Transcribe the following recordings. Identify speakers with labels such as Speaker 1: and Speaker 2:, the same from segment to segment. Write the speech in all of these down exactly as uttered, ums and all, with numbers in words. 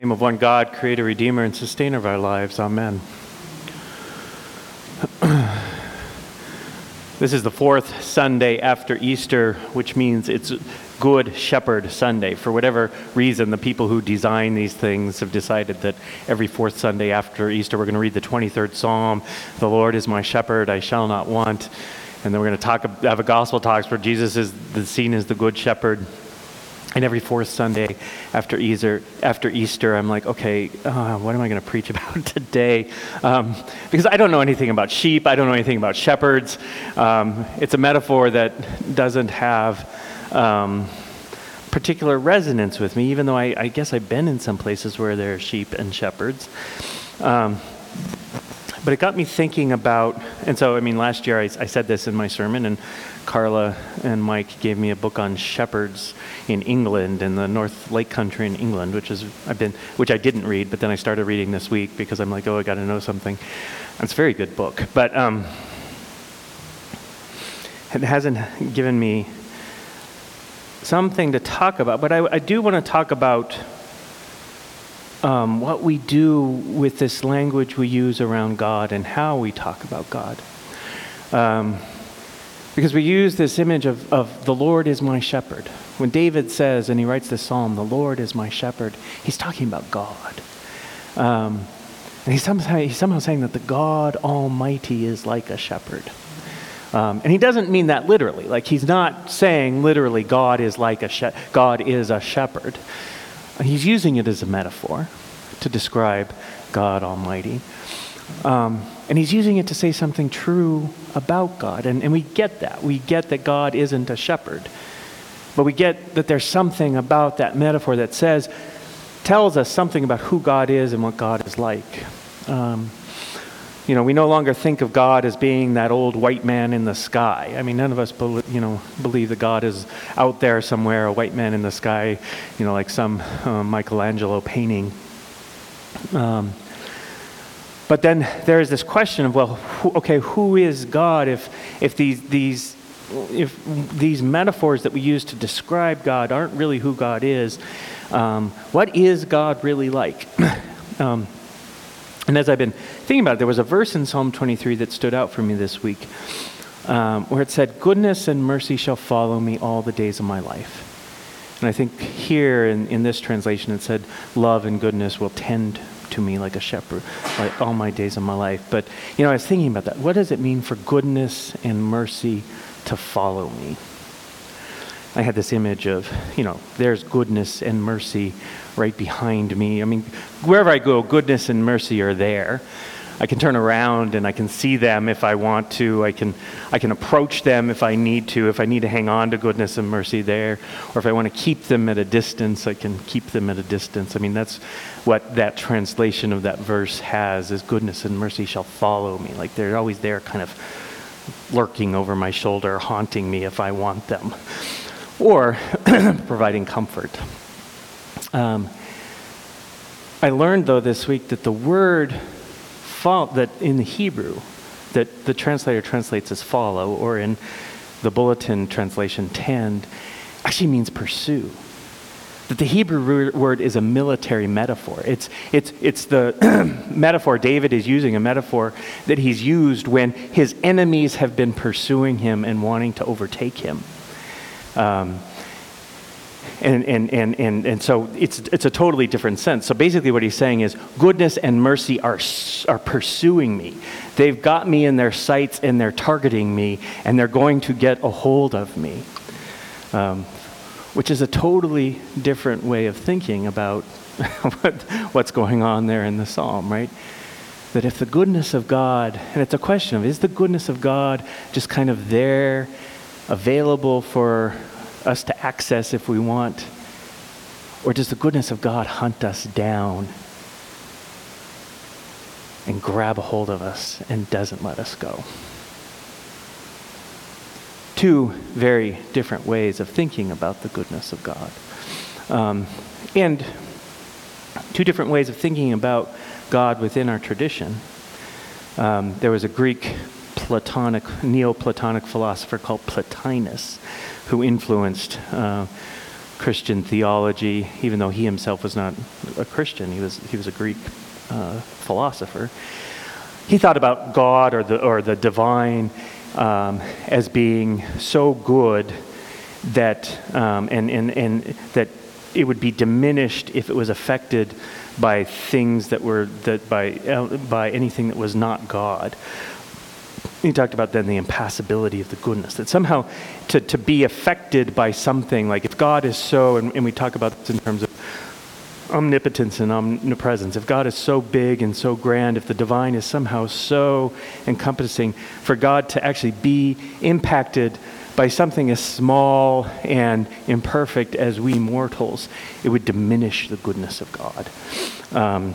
Speaker 1: In the name of one God, creator, redeemer, and sustainer of our lives. Amen. This is the fourth Sunday after Easter, which means it's Good Shepherd Sunday. For whatever reason, the people who design these things have decided that every fourth Sunday after Easter, we're going to read the twenty-third Psalm, "The Lord is my shepherd, I shall not want." And then we're going to talk, have a gospel talks where Jesus is the seen as the Good Shepherd. And every fourth Sunday after Easter, after Easter, I'm like, okay, uh, what am I going to preach about today? Um, because I don't know anything about sheep. I don't know anything about shepherds. Um, it's a metaphor that doesn't have um, particular resonance with me, even though I, I guess I've been in some places where there are sheep and shepherds. Um, but it got me thinking about, and so, I mean, last year I, I said this in my sermon, and Carla and Mike gave me a book on shepherds in England, in the North Lake Country in England, which is I've been, which I didn't read, but then I started reading this week because I'm like, oh, I got to know something. And it's a very good book, but um, it hasn't given me something to talk about. But I, I do want to talk about um, what we do with this language we use around God and how we talk about God. Um, Because we use this image of, of the Lord is my shepherd. When David says, and he writes this psalm, the Lord is my shepherd, he's talking about God. Um, and he's somehow, he's somehow saying that the God Almighty is like a shepherd. Um, and he doesn't mean that literally. Like he's not saying literally God is like a she- God is a shepherd. He's using it as a metaphor to describe God Almighty. Um, and he's using it to say something true about God. And, and we get that. We get that God isn't a shepherd. But we get that there's something about that metaphor that says, tells us something about who God is and what God is like. Um, you know, we no longer think of God as being that old white man in the sky. I mean, none of us, be, you know, believe that God is out there somewhere, a white man in the sky, you know, like some uh, Michelangelo painting. Um But then there is this question of, well, who, okay, who is God if if these these if these metaphors that we use to describe God aren't really who God is? Um, what is God really like? um, and as I've been thinking about it, there was a verse in Psalm twenty-three that stood out for me this week, um, where it said, "Goodness and mercy shall follow me all the days of my life." And I think here in, in this translation it said, "Love and goodness will tend to me like a shepherd, like all my days of my life." But, you know, I was thinking about that. What does it mean for goodness and mercy to follow me? I had this image of, you know, there's goodness and mercy right behind me. I mean, wherever I go, goodness and mercy are there. I can turn around and I can see them if I want to. I can I can approach them if I need to, if I need to hang on to goodness and mercy there. Or if I want to keep them at a distance, I can keep them at a distance. I mean, that's what that translation of that verse has, is goodness and mercy shall follow me. Like they're always there kind of lurking over my shoulder, haunting me if I want them. Or providing comfort. Um, I learned, though, this week that the word that in the Hebrew, that the translator translates as follow, or in the Bulletin translation, tend, actually means pursue. That the Hebrew word is a military metaphor. It's it's it's the metaphor David is using, a metaphor that he's used when his enemies have been pursuing him and wanting to overtake him. Um, And, and and and and so it's it's a totally different sense. So basically what he's saying is goodness and mercy are are pursuing me. They've got me in their sights and they're targeting me and they're going to get a hold of me. Um, which is a totally different way of thinking about what, what's going on there in the psalm, right? That if the goodness of God, and it's a question of, is the goodness of God just kind of there, available for us to access if we want? Or does the goodness of God hunt us down and grab a hold of us and doesn't let us go? Two very different ways of thinking about the goodness of God. Um, and two different ways of thinking about God within our tradition. Um, there was a Greek Platonic, Neoplatonic philosopher called Plotinus, who influenced uh, Christian theology, even though he himself was not a Christian. He was he was a Greek uh, philosopher. He thought about God or the or the divine um, as being so good that um, and and and that it would be diminished if it was affected by things that were that by uh, by anything that was not God. He talked about then the impassibility of the goodness, that somehow to, to be affected by something, like if God is so, and, and we talk about this in terms of omnipotence and omnipresence, if God is so big and so grand, if the divine is somehow so encompassing, for God to actually be impacted by something as small and imperfect as we mortals, it would diminish the goodness of God. Um,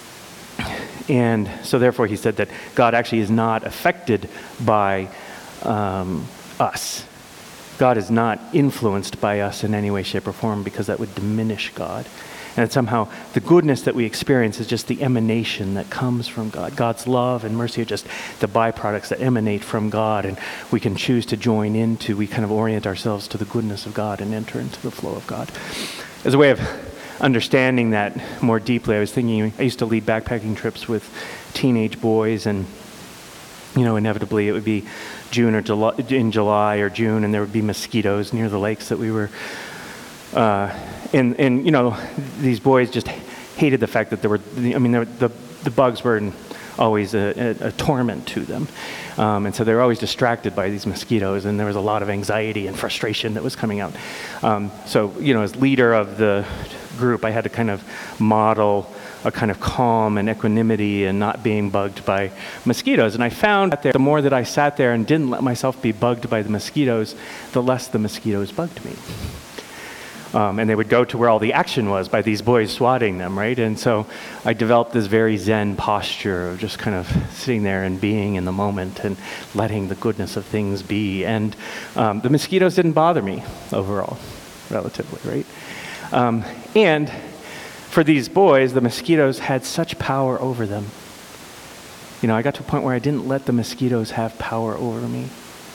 Speaker 1: And so therefore he said that God actually is not affected by um, us. God is not influenced by us in any way, shape, or form, because that would diminish God. And that somehow the goodness that we experience is just the emanation that comes from God. God's love and mercy are just the byproducts that emanate from God, and we can choose to join into, we kind of orient ourselves to the goodness of God and enter into the flow of God. As a way of understanding that more deeply, I was thinking, I used to lead backpacking trips with teenage boys, and you know, inevitably it would be June or July, in July or June, and there would be mosquitoes near the lakes that we were, uh, and and you know, these boys just hated the fact that there were, I mean, there, the the bugs were always a, a, a torment to them, um, and so they were always distracted by these mosquitoes, and there was a lot of anxiety and frustration that was coming out. Um, so you know, as leader of the group, I had to kind of model a kind of calm and equanimity and not being bugged by mosquitoes. And I found that the more that I sat there and didn't let myself be bugged by the mosquitoes, the less the mosquitoes bugged me. Um, and they would go to where all the action was by these boys swatting them, right? And so I developed this very Zen posture of just kind of sitting there and being in the moment and letting the goodness of things be. And um, the mosquitoes didn't bother me overall, relatively, right? Um, and for these boys, the mosquitoes had such power over them. You know, I got to a point where I didn't let the mosquitoes have power over me.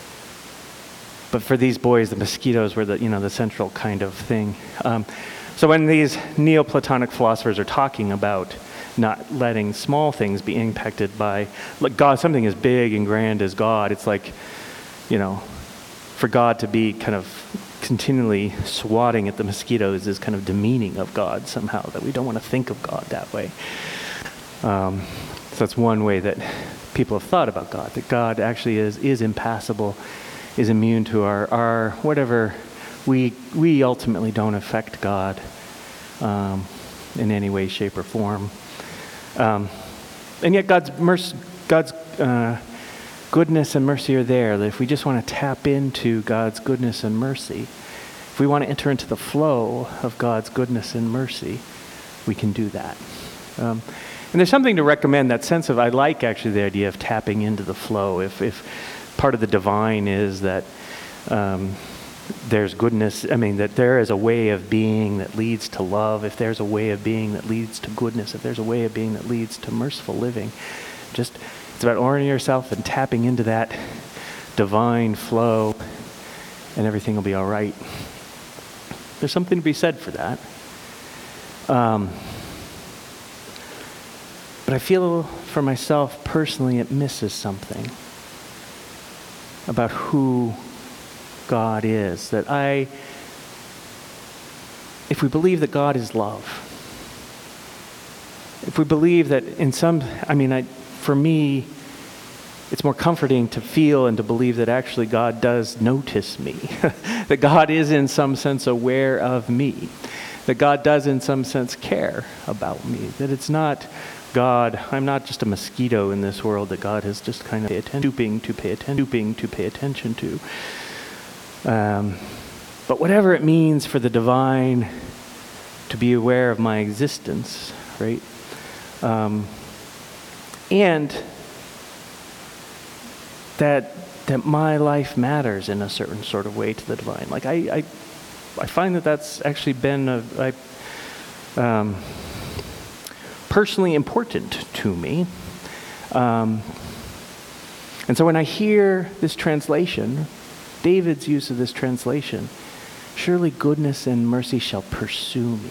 Speaker 1: But for these boys, the mosquitoes were the, you know, the central kind of thing. Um, so when these Neoplatonic philosophers are talking about not letting small things be impacted by, like God, something as big and grand as God, it's like, you know, for God to be kind of continually swatting at the mosquitoes is kind of demeaning of God somehow, that we don't want to think of God that way. Um, so that's one way that people have thought about God, that God actually is is impassible, is immune to our, our whatever, we we ultimately don't affect God um, in any way, shape, or form. Um, and yet God's mercy, God's uh, goodness and mercy are there, that if we just want to tap into God's goodness and mercy, if we want to enter into the flow of God's goodness and mercy, we can do that. Um, and there's something to recommend, that sense of, I like actually the idea of tapping into the flow. If, if part of the divine is that um, there's goodness, I mean, that there is a way of being that leads to love, if there's a way of being that leads to goodness, if there's a way of being that leads to merciful living, just it's about orienting yourself and tapping into that divine flow, and everything will be all right. There's something to be said for that. Um, but I feel for myself personally, it misses something about who God is. That I, if we believe that God is love, if we believe that in some, I mean, I, for me, it's more comforting to feel and to believe that actually God does notice me, that God is in some sense aware of me, that God does in some sense care about me, that it's not God, I'm not just a mosquito in this world that God has just kind of stooping to pay attention, stooping to pay attention to. Um, but whatever it means for the divine to be aware of my existence, right? Um, and that that my life matters in a certain sort of way to the divine. Like I, I, I find that that's actually been a, I, um, personally important to me. Um, and so when I hear this translation, David's use of this translation, Surely goodness and mercy shall pursue me.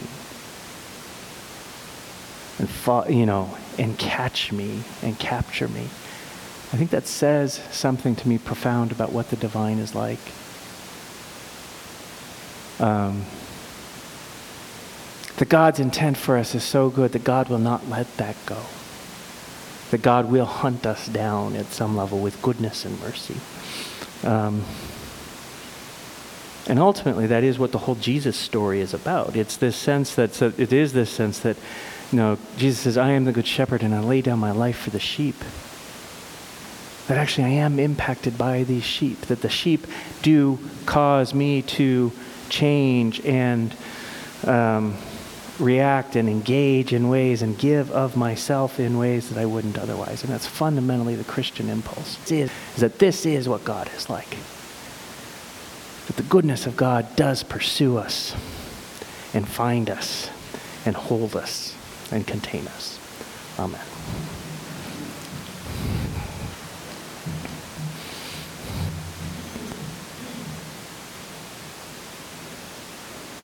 Speaker 1: And, fo- you know, and catch me and capture me. I think that says something to me profound about what the divine is like. Um, that God's intent for us is so good that God will not let that go. That God will hunt us down at some level with goodness and mercy. Um, and ultimately, that is what the whole Jesus story is about. It's this sense that, so it is this sense that, you know, Jesus says, I am the good shepherd and I lay down my life for the sheep. That actually I am impacted by these sheep, that the sheep do cause me to change and um, react and engage in ways and give of myself in ways that I wouldn't otherwise. And that's fundamentally the Christian impulse, is, is that this is what God is like. That the goodness of God does pursue us and find us and hold us and contain us. Amen.